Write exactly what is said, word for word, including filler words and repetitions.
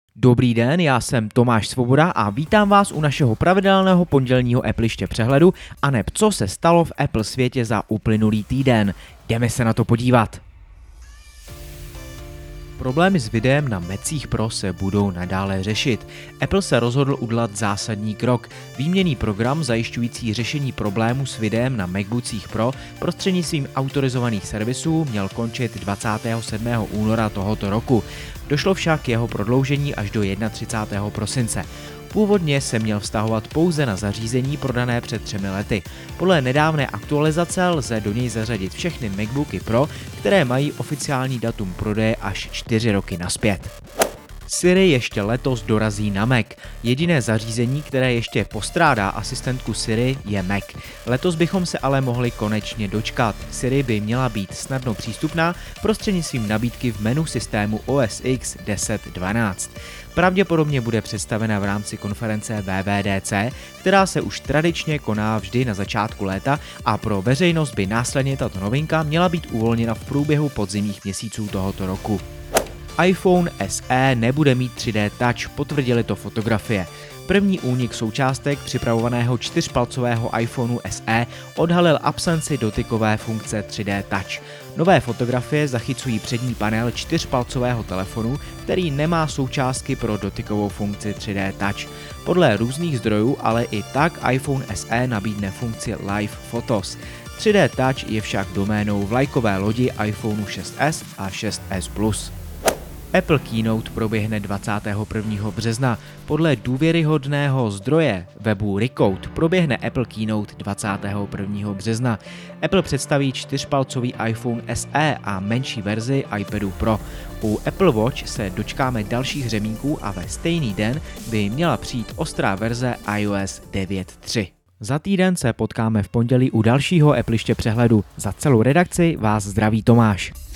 Dobrý den, já jsem Tomáš Svoboda a vítám vás u našeho pravidelného pondělního Appleiště přehledu a neb co se stalo v Apple světě za uplynulý týden. Jdeme se na to podívat. Problémy s videem na Macích Pro se budou nadále řešit. Apple se rozhodl udělat zásadní krok. Výměnný program zajišťující řešení problémů s videem na MacBoocích Pro prostřednictvím autorizovaných servisů měl končit dvacátého sedmého února tohoto roku. Došlo však k jeho prodloužení až do třicátého prvního prosince. Původně se měl vztahovat pouze na zařízení prodané před třemi lety. Podle nedávné aktualizace lze do něj zařadit všechny MacBooky Pro, které mají oficiální datum prodeje až čtyři roky nazpět. Siri ještě letos dorazí na Mac. Jediné zařízení, které ještě postrádá asistentku Siri, je Mac. Letos bychom se ale mohli konečně dočkat. Siri by měla být snadno přístupná prostřednictvím nabídky v menu systému O S X deset dvanáct. Pravděpodobně bude představena v rámci konference W W D C, která se už tradičně koná vždy na začátku léta a pro veřejnost by následně tato novinka měla být uvolněna v průběhu podzimních měsíců tohoto roku. iPhone S E nebude mít tři dé Touch, potvrdili to fotografie. První únik součástek připravovaného čtyřpalcového iPhoneu S E odhalil absenci dotykové funkce tři dé Touch. Nové fotografie zachycují přední panel čtyřpalcového telefonu, který nemá součástky pro dotykovou funkci tři dé Touch. Podle různých zdrojů ale i tak iPhone S E nabídne funkci Live Photos. tři dé Touch je však doménou vlajkové lodi iPhoneu šest S a šest S Plus. Apple Keynote proběhne dvacátého prvního března. Podle důvěryhodného zdroje webu Recode proběhne Apple Keynote dvacátého prvního března. Apple představí čtyřpalcový iPhone S E a menší verzi iPadu Pro. U Apple Watch se dočkáme dalších hřemínků a ve stejný den by měla přijít ostrá verze iOS devět tečka tři. Za týden se potkáme v pondělí u dalšího Appleiště přehledu. Za celou redakci vás zdraví Tomáš.